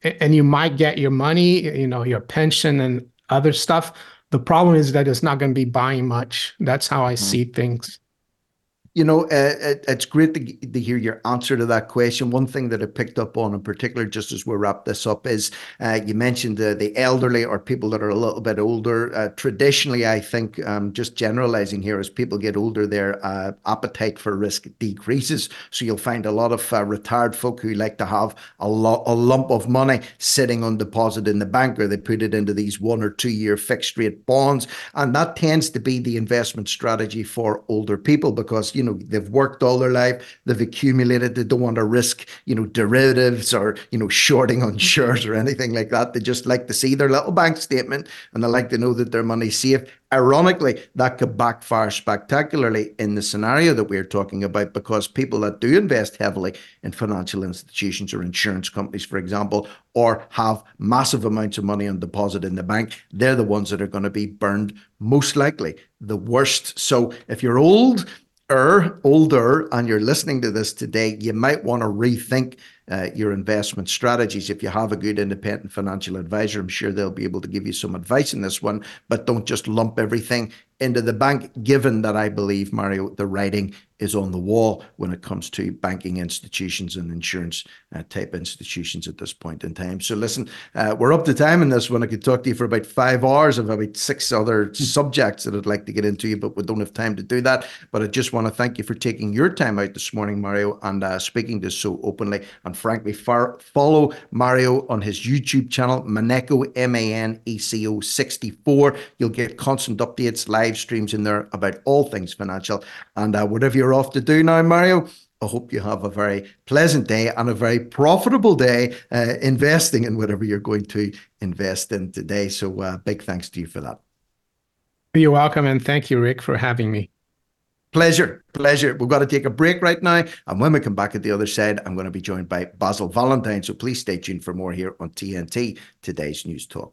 Speaker 12: and you might get your money, you know, your pension and other stuff. The problem is that it's not going to be buying much. That's how I mm-hmm. see things.
Speaker 4: You know, uh, it, it's great to, to hear your answer to that question. One thing that I picked up on in particular, just as we wrap this up, is uh, you mentioned uh, the elderly or people that are a little bit older. Uh, traditionally, I think, um, just generalizing here, as people get older, their uh, appetite for risk decreases. So you'll find a lot of uh, retired folk who like to have a, lo- a lump of money sitting on deposit in the bank, or they put it into these one or two year fixed rate bonds. And that tends to be the investment strategy for older people because, you know, know, they've worked all their life, they've accumulated, they don't want to risk, you know, derivatives or, you know, shorting on shares or anything like that. They just like to see their little bank statement and they like to know that their money's safe. Ironically, that could backfire spectacularly in the scenario that we're talking about, because people that do invest heavily in financial institutions or insurance companies, for example, or have massive amounts of money on deposit in the bank, they're the ones that are going to be burned most likely the worst. So if you're old, or older and you're listening to this today, you might want to rethink uh, your investment strategies. If you have a good independent financial advisor, I'm sure they'll be able to give you some advice in this one, but don't just lump everything into the bank, given that I believe, Mario, the writing is on the wall when it comes to banking institutions and insurance uh, type institutions at this point in time. So listen, uh, we're up to time in this one. I could talk to you for about five hours of about six other subjects that I'd like to get into you, but we don't have time to do that. But I just want to thank you for taking your time out this morning, Mario, and uh, speaking to us so openly. And frankly, far, follow Mario on his YouTube channel, Maneco, M A N E C O sixty-four. You'll get constant updates, live streams in there about all things financial. And uh, whatever you're off to do now, Mario, I hope you have a very pleasant day and a very profitable day uh, investing in whatever you're going to invest in today. So uh, big thanks to you for that.
Speaker 12: You're welcome. And thank you, Rick, for having me.
Speaker 4: Pleasure. Pleasure. We've got to take a break right now. And when we come back at the other side, I'm going to be joined by Basil Valentine. So please stay tuned for more here on T N T, Today's News Talk.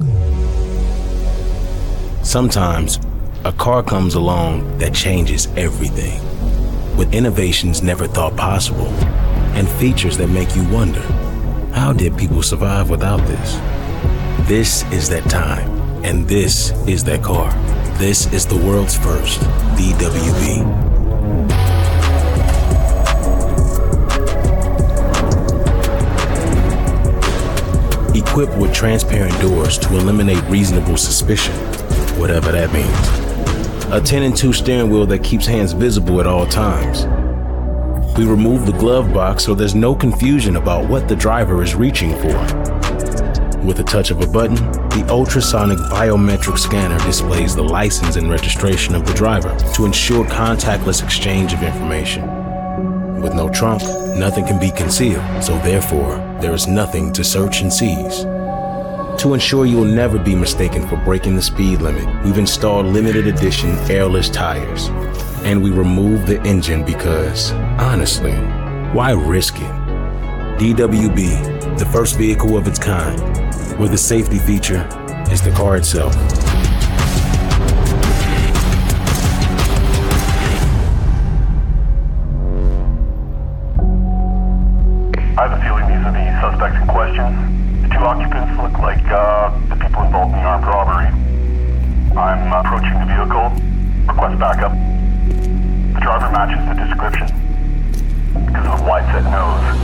Speaker 14: Sometimes a car comes along that changes everything, with innovations never thought possible and features that make you wonder, how did people survive without this? This is that time, and this is that car. This is the world's first D W B. Equipped with transparent doors to eliminate reasonable suspicion, whatever that means. A ten and two steering wheel that keeps hands visible at all times. We remove the glove box so there's no confusion about what the driver is reaching for. With a touch of a button, the ultrasonic biometric scanner displays the license and registration of the driver to ensure contactless exchange of information. With no trunk, nothing can be concealed, so therefore, there is nothing to search and seize. To ensure you will never be mistaken for breaking the speed limit, we've installed limited edition airless tires. And we removed the engine because, honestly, why risk it? D W B, the first vehicle of its kind, where the safety feature is the car itself.
Speaker 15: I have a feeling these are the suspects in question. The two occupants look like uh, the people involved in the armed robbery. I'm approaching the vehicle. Request backup. The driver matches the description because of a wide-set nose.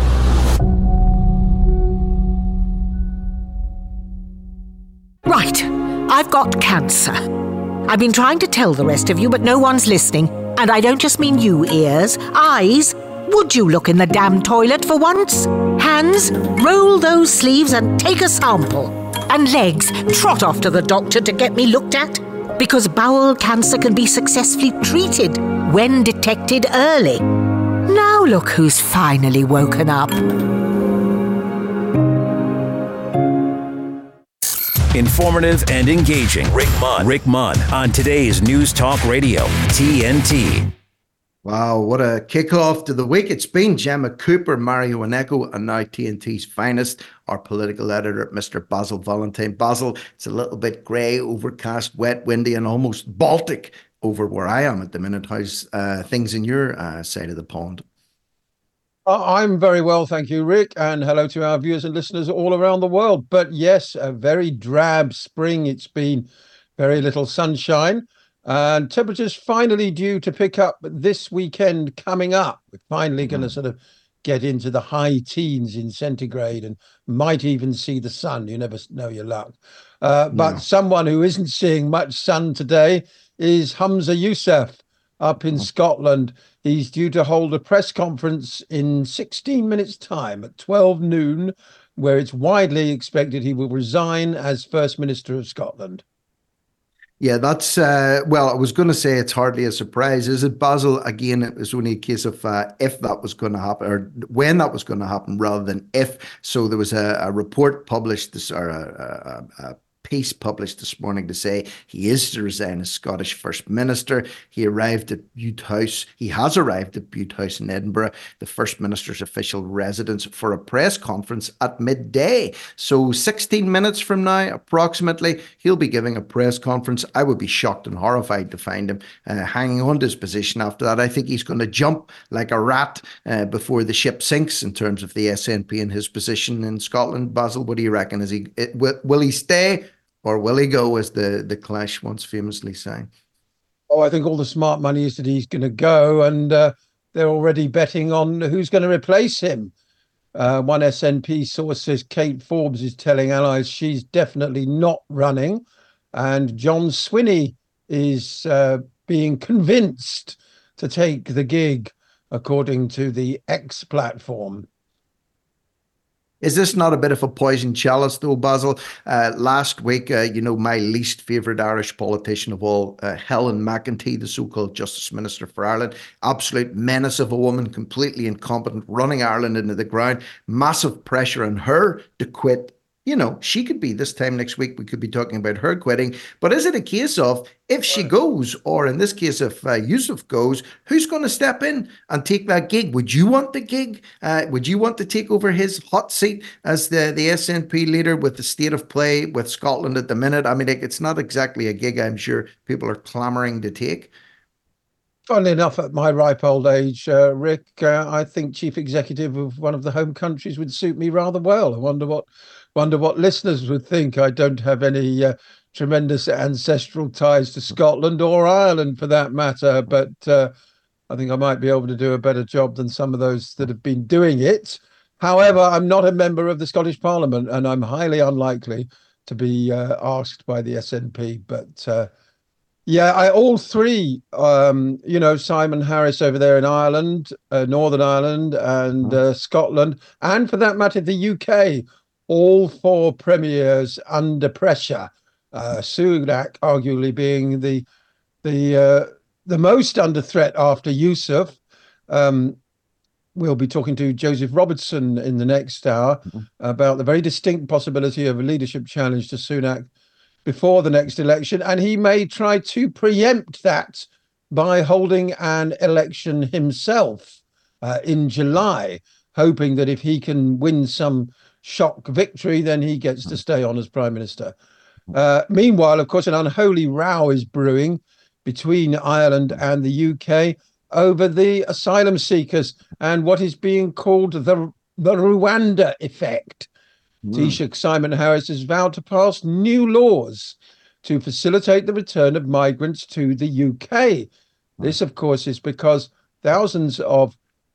Speaker 16: Right. I've got cancer. I've been trying to tell the rest of you, but no one's listening. And I don't just mean you, ears. Eyes. Would you look in the damn toilet for once? Hands, roll those sleeves and take a sample. And legs, trot off to the doctor to get me looked at. Because bowel cancer can be successfully treated when detected early. Now look who's finally woken up.
Speaker 2: Informative and engaging. Rick Munn. Rick Munn on today's News Talk Radio, T N T.
Speaker 4: Wow, what a kickoff to the week it's been. Gemma Cooper, Mario Maneco, and now T N T's finest, our political editor, Mister Basil Valentine. Basil, it's a little bit grey, overcast, wet, windy, and almost Baltic over where I am at the minute. How's uh, things in your uh, side of the pond?
Speaker 17: I'm very well, thank you, Rick, and hello to our viewers and listeners all around the world. But yes, a very drab spring. It's been very little sunshine, and temperatures finally due to pick up this weekend coming up. We're finally going to sort of get into the high teens in centigrade and might even see the sun. You never know your luck. Uh, but
Speaker 4: No.
Speaker 17: someone who isn't seeing much sun today is Humza Yousaf up in Scotland. He's due to hold a press conference in sixteen minutes' time at twelve noon, where it's widely expected he will resign as First Minister of Scotland.
Speaker 4: Yeah, that's, uh, well, I was going to say it's hardly a surprise, is it, Basil? Again, it was only a case of uh, if that was going to happen, or when that was going to happen, rather than if. So there was a, a report published, this, or a, a, a piece published this morning to say he is to resign as Scottish First Minister. He arrived at Bute House. He has arrived at Bute House in Edinburgh, the First Minister's official residence, for a press conference at midday. So sixteen minutes from now, approximately, he'll be giving a press conference. I would be shocked and horrified to find him uh, hanging on to his position after that. I think he's going to jump like a rat uh, before the ship sinks in terms of the S N P and his position in Scotland. Basil, what do you reckon? Is he it, will, will he stay? Or will he go, as the, the Clash once famously sang?
Speaker 17: Oh, I think all the smart money is that he's going to go, and uh, they're already betting on who's going to replace him. Uh, one S N P source says Kate Forbes is telling allies she's definitely not running, and John Swinney is uh, being convinced to take the gig, according to the X platform.
Speaker 4: Is this not a bit of a poison chalice, though, Basil? Uh, last week, uh, you know, my least favourite Irish politician of all, uh, Helen McEntee, the so-called Justice Minister for Ireland, absolute menace of a woman, completely incompetent, running Ireland into the ground, massive pressure on her to quit. You know, she could be, this time next week, we could be talking about her quitting. But is it a case of, if she goes, or in this case, if uh, Yousaf goes, who's going to step in and take that gig? Would you want the gig? Uh, would you want to take over his hot seat as the, the S N P leader with the state of play with Scotland at the minute? I mean, like, it's not exactly a gig I'm sure people are clamouring to take.
Speaker 17: Funnily enough, at my ripe old age, uh, Rick, uh, I think chief executive of one of the home countries would suit me rather well. I wonder what wonder what listeners would think. I don't have any uh, tremendous ancestral ties to Scotland or Ireland, for that matter, but uh, I think I might be able to do a better job than some of those that have been doing it. However, I'm not a member of the Scottish Parliament, and I'm highly unlikely to be uh, asked by the S N P, but... Uh, Yeah, I, all three, um, you know, Simon Harris over there in Ireland, uh, Northern Ireland and uh, Scotland, and for that matter, the U K, all four premiers under pressure. Uh, Sunak arguably being the the uh, the most under threat after Yousaf. Um, we'll be talking to Joseph Robertson in the next hour mm-hmm. about the very distinct possibility of a leadership challenge to Sunak before the next election, and he may try to preempt that by holding an election himself uh, in July, hoping that if he can win some shock victory, then he gets to stay on as Prime Minister. Uh, meanwhile, of course, an unholy row is brewing between Ireland and the U K over the asylum seekers and what is being called the, the Rwanda effect. Mm. Taoiseach Simon Harris has vowed to pass new laws to facilitate the return of migrants to the U K. This, of course, is because thousands of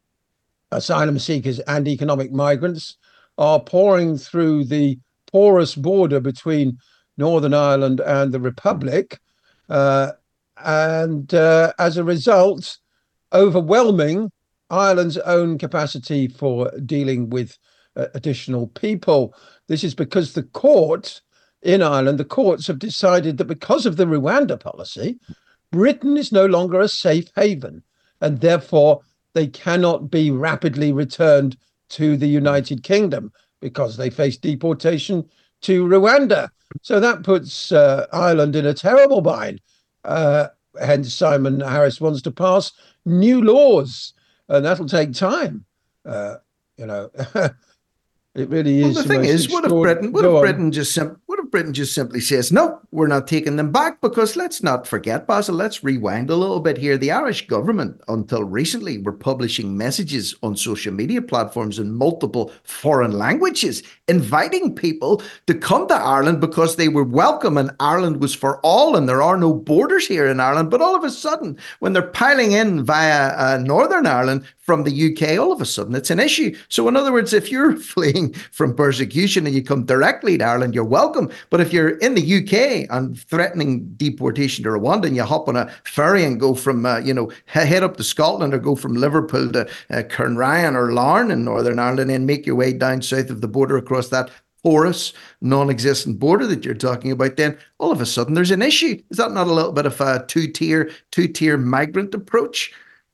Speaker 17: asylum seekers and economic migrants are pouring through the porous border between Northern Ireland and the Republic. Uh, and uh, as a result, overwhelming Ireland's own capacity for dealing with uh, additional people. This is because the court in Ireland, the courts have decided that because of the Rwanda policy, Britain is no longer a safe haven, and therefore they cannot be rapidly returned to the United Kingdom because they face deportation to Rwanda. So that puts uh, Ireland in a terrible bind. Uh, hence, Simon Harris wants to pass new laws, and that'll take time. Uh, you know, it really is.
Speaker 4: Well, the thing is, what if Britain? What if Britain just sim- what what if Britain just simply says, no, we're not taking them back? Because let's not forget, Basil, let's rewind a little bit here. The Irish government, until recently, were publishing messages on social media platforms in multiple foreign languages, inviting people to come to Ireland because they were welcome and Ireland was for all and there are no borders here in Ireland. But all of a sudden, when they're piling in via uh, Northern Ireland from the U K, all of a sudden it's an issue. So in other words, if you're fleeing from persecution and you come directly to Ireland, you're welcome. But if you're in the U K and threatening deportation to Rwanda and you hop on a ferry and go from, uh, you know, head up to Scotland or go from Liverpool to uh, Cairnryan or Larne in Northern Ireland and then make your way down south of the border across that porous, non-existent border that you're talking about, then all of a sudden there's an issue. Is that not a little bit of a two-tier, two-tier migrant approach?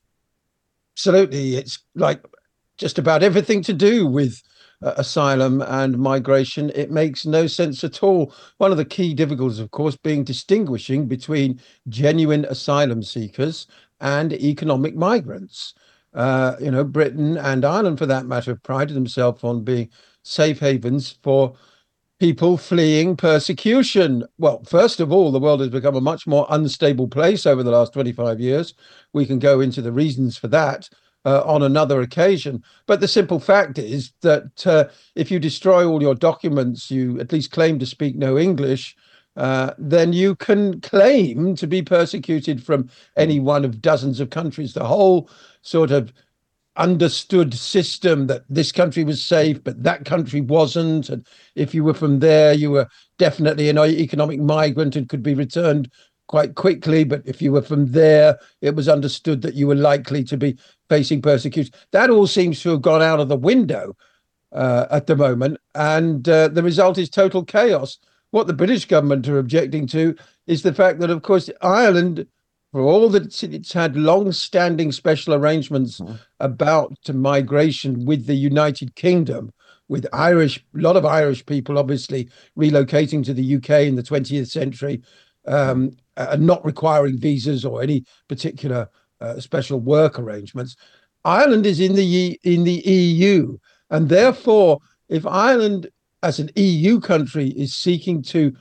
Speaker 17: Absolutely. It's like just about everything to do with uh, asylum and migration. It makes no sense at all. One of the key difficulties, of course, being distinguishing between genuine asylum seekers and economic migrants. Uh, you know, Britain and Ireland, for that matter, have prided themselves on being safe havens for people fleeing persecution. Well, first of all, the world has become a much more unstable place over the last twenty-five years. We can go into the reasons for that uh, on another occasion. But the simple fact is that uh, if you destroy all your documents, you at least claim to speak no English, uh, then you can claim to be persecuted from any one of dozens of countries. The whole sort of understood system that this country was safe, but that country wasn't. And if you were from there, you were definitely an economic migrant and could be returned quite quickly. But if you were from there, it was understood that you were likely to be facing persecution. That all seems to have gone out of the window uh, at the moment. And uh, the result is total chaos. What the British government are objecting to is the fact that, of course, Ireland, for all that it's had long-standing special arrangements mm. about migration with the United Kingdom, with Irish, a lot of Irish people obviously relocating to the U K in the twentieth century, um, and not requiring visas or any particular uh, special work arrangements. Ireland is in the in the E U, and therefore, if Ireland, as an E U country, is seeking to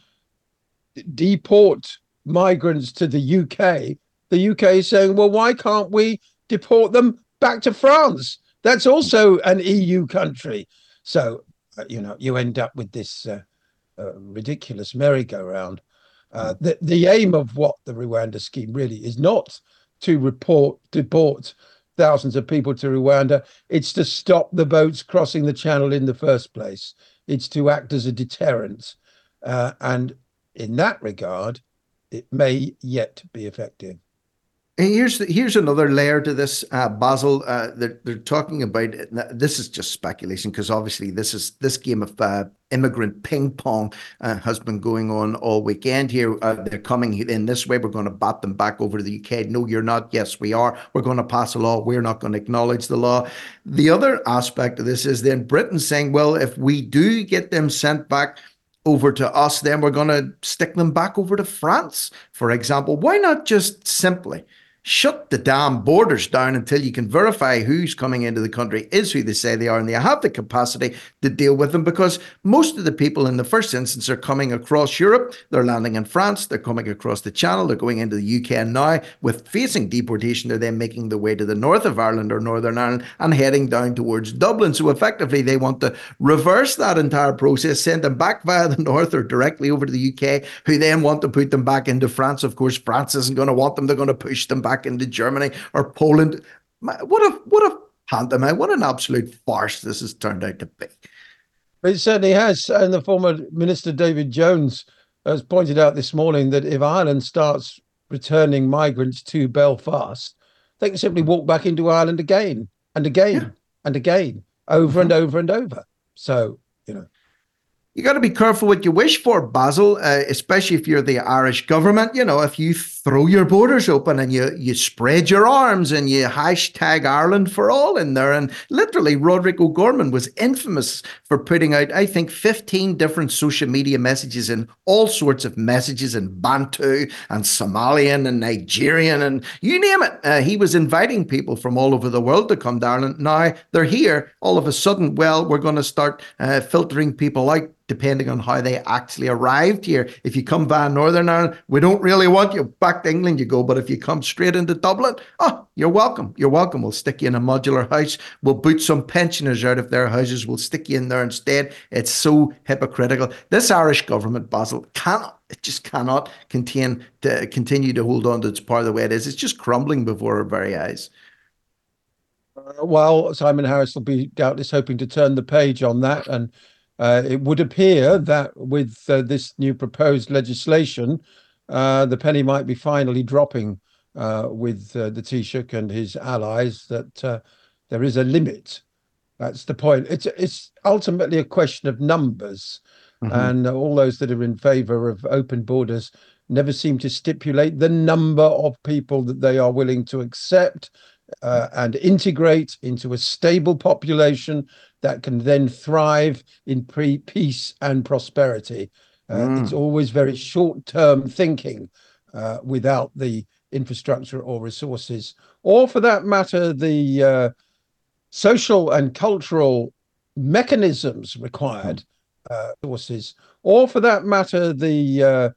Speaker 17: deport migrants to the U K, the U K is saying, well, why can't we deport them back to France? That's also an E U country. So, uh, you know, you end up with this uh, uh, ridiculous merry-go-round. Uh, the, the aim of what the Rwanda scheme really is not to report, deport thousands of people to Rwanda. It's to stop the boats crossing the channel in the first place. It's to act as a deterrent. Uh, and in that regard, it may yet be effective.
Speaker 4: Here's the, here's another layer to this, uh, Basil. Uh, they're, they're talking about, this is just speculation because obviously this is this game of uh, immigrant ping pong uh, has been going on all weekend here. Uh, they're coming in this way. We're going to bat them back over to the U K. No, you're not. Yes, we are. We're going to pass a law. We're not going to acknowledge the law. The other aspect of this is then Britain saying, well, if we do get them sent back over to us, then we're going to stick them back over to France, for example. Why not just simply shut the damn borders down until you can verify who's coming into the country is who they say they are, and they have the capacity to deal with them, because most of the people in the first instance are coming across Europe, they're landing in France, they're coming across the Channel, they're going into the U K, and now with facing deportation, they're then making their way to the north of Ireland or Northern Ireland and heading down towards Dublin. So effectively they want to reverse that entire process, send them back via the north or directly over to the U K, who then want to put them back into France. Of course, France isn't going to want them, they're going to push them back back into Germany or Poland. What a what a pantomime, what an absolute farce this has turned out to be.
Speaker 17: It certainly has. And the former Minister David Jones has pointed out this morning that if Ireland starts returning migrants to Belfast, they can simply walk back into Ireland again and again yeah. and again, over mm-hmm. and over and over. So, you know. You
Speaker 4: got to be careful what you wish for, Basil, uh, especially if you're the Irish government. You know, if you throw your borders open and you you spread your arms and you hashtag Ireland for all in there. And literally, Roderick O'Gorman was infamous for putting out, I think, fifteen different social media messages and all sorts of messages in Bantu and Somalian and Nigerian and you name it. Uh, he was inviting people from all over the world to come to Ireland. Now they're here. All of a sudden, well, we're going to start uh, filtering people out depending on how they actually arrived here. If you come via Northern Ireland, we don't really want you. Back to England you go. But if you come straight into Dublin, oh, you're welcome. You're welcome. We'll stick you in a modular house. We'll boot some pensioners out of their houses. We'll stick you in there instead. It's so hypocritical. This Irish government, Basil, cannot, it just cannot contain to continue to hold on to its power the way it is. It's just crumbling before our very eyes.
Speaker 17: Uh, well, Simon Harris will be doubtless hoping to turn the page on that, and Uh, it would appear that with uh, this new proposed legislation, uh, the penny might be finally dropping uh, with uh, the Taoiseach and his allies, that uh, there is a limit. That's the point. It's it's ultimately a question of numbers. Mm-hmm. And all those that are in favour of open borders never seem to stipulate the number of people that they are willing to accept uh, and integrate into a stable population that can then thrive in pre peace and prosperity. Uh, mm. It's always very short-term thinking uh, without the infrastructure or resources, or for that matter, the uh, social and cultural mechanisms required, uh, resources, or for that matter, the uh,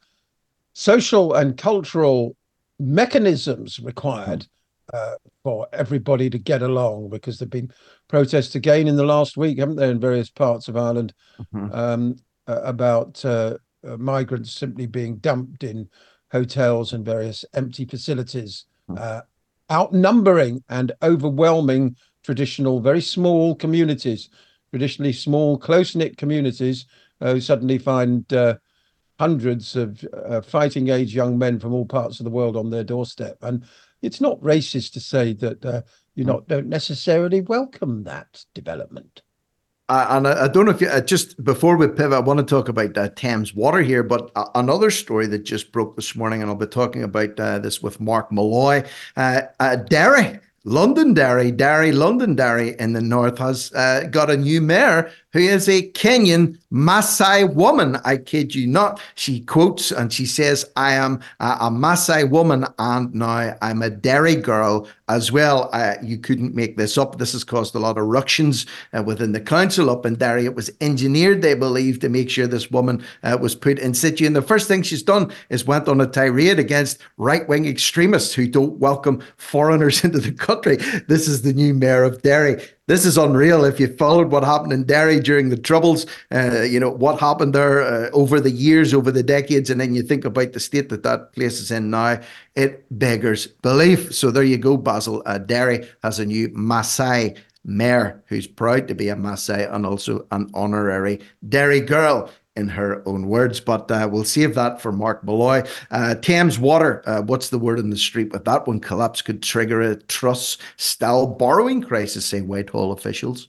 Speaker 17: social and cultural mechanisms required uh, for everybody to get along, because there've been protests again in the last week, haven't there, in various parts of Ireland, mm-hmm. um, uh, about uh, uh, migrants simply being dumped in hotels and various empty facilities, uh, outnumbering and overwhelming traditional, very small communities, traditionally small, close-knit communities, uh, who suddenly find uh, hundreds of uh, fighting age young men from all parts of the world on their doorstep. And it's not racist to say that uh, you not don't necessarily welcome that development.
Speaker 4: Uh, and I, I don't know if you, uh, just before we pivot, I want to talk about uh, Thames Water here, but uh, another story that just broke this morning, and I'll be talking about uh, this with Mark Malloy. Uh, uh, Derry, Londonderry, Derry, Londonderry in the north has uh, got a new mayor who is a Kenyan Maasai woman. I kid you not. She quotes and she says, I am a, a Maasai woman and now I'm a Derry girl as well. Uh, you couldn't make this up. This has caused a lot of ructions uh, within the council up in Derry. It was engineered, they believe, to make sure this woman uh, was put in situ. And the first thing she's done is went on a tirade against right-wing extremists who don't welcome foreigners into the country. This is the new mayor of Derry. This is unreal. If you followed what happened in Derry during the Troubles, uh, you know, what happened there uh, over the years, over the decades, and then you think about the state that that place is in now, it beggars belief. So there you go, Basil. Uh, Derry has a new Maasai mayor who's proud to be a Maasai and also an honorary Derry girl, in her own words. But uh, we'll save that for Mark Malloy. Uh, Thames Water, uh, what's the word in the street with that one? Collapse could trigger a Truss-style borrowing crisis, say Whitehall officials.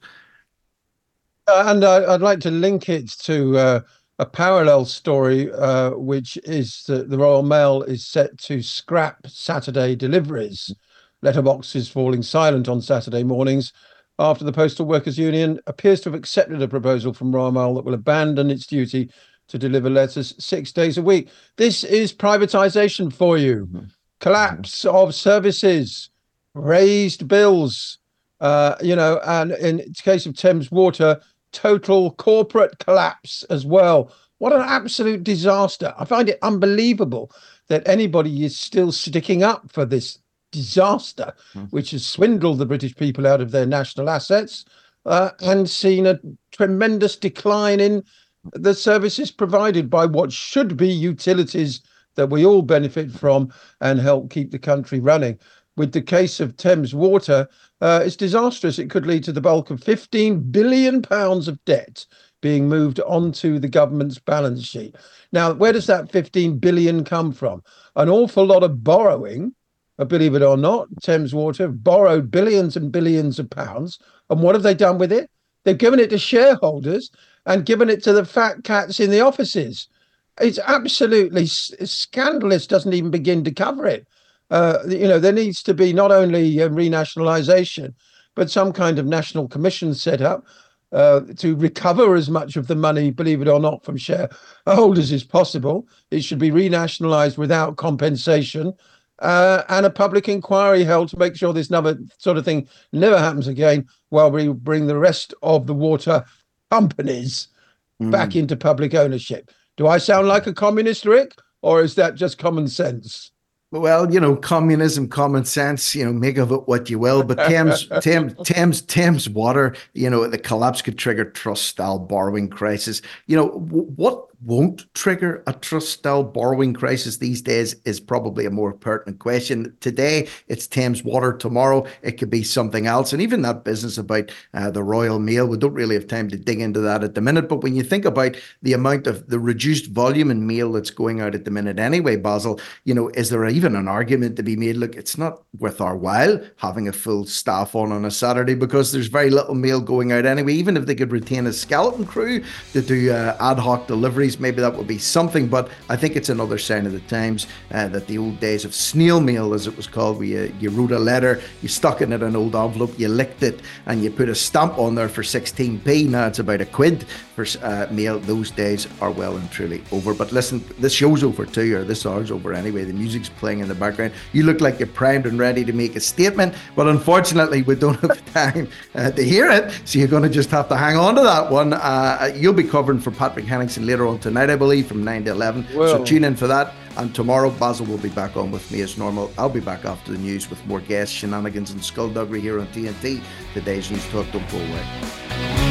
Speaker 17: Uh, and I, I'd like to link it to uh, a parallel story, uh, which is that the Royal Mail is set to scrap Saturday deliveries. Letterboxes falling silent on Saturday mornings after the Postal Workers Union appears to have accepted a proposal from Royal Mail that will abandon its duty to deliver letters six days a week. This is privatisation for you. Mm-hmm. Collapse mm-hmm. of services, raised bills, uh, you know, and in the case of Thames Water, total corporate collapse as well. What an absolute disaster. I find it unbelievable that anybody is still sticking up for this disaster, mm. which has swindled the British people out of their national assets uh, and seen a tremendous decline in the services provided by what should be utilities that we all benefit from and help keep the country running. With the case of Thames Water, uh, it's disastrous. It could lead to the bulk of fifteen billion pounds of debt being moved onto the government's balance sheet. Now, where does that fifteen billion come from? An awful lot of borrowing. Believe it or not, Thames Water have borrowed billions and billions of pounds. And what have they done with it? They've given it to shareholders and given it to the fat cats in the offices. it's absolutely scandalous, doesn't even begin to cover it. Uh, you know, there needs to be not only uh, renationalisation, but some kind of national commission set up uh, to recover as much of the money, believe it or not, from shareholders as possible. It should be renationalised without compensation, uh, and a public inquiry held to make sure this never, sort of thing never happens again, while we bring the rest of the water companies mm. back into public ownership. Do I sound like a communist, Rick, or is that just common sense?
Speaker 4: Well, you know, communism, common sense, you know, make of it what you will. But Thames, Thames, Thames, Thames Water, you know, the collapse could trigger trust-style borrowing crisis. You know, w- what won't trigger a trust-style borrowing crisis these days is probably a more pertinent question. Today, it's Thames Water. Tomorrow, it could be something else. And even that business about uh, the Royal Mail, we don't really have time to dig into that at the minute. But when you think about the amount of the reduced volume in mail that's going out at the minute anyway, Basil, you know, is there even an argument to be made? Look, it's not worth our while having a full staff on on a Saturday because there's very little mail going out anyway. Even if they could retain a skeleton crew to do uh, ad hoc deliveries, maybe that would be something. But I think it's another sign of the times uh, that the old days of snail mail, as it was called, where you, you wrote a letter, you stuck it in an old envelope, you licked it, and you put a stamp on there for sixteen p. Now it's about a quid for uh, mail. Those days are well and truly over. But listen, this show's over too, or this hour's over anyway. The music's playing in the background. You look like you're primed and ready to make a statement, but unfortunately we don't have time uh, to hear it, so you're going to just have to hang on to that one. Uh, you'll be covering for Patrick Henningsen later on tonight, I believe, from nine to eleven. Well, so tune in for that. And tomorrow, Basil will be back on with me as normal. I'll be back after the news with more guests, shenanigans and skullduggery here on T N T. Today's News Talk. Don't go away.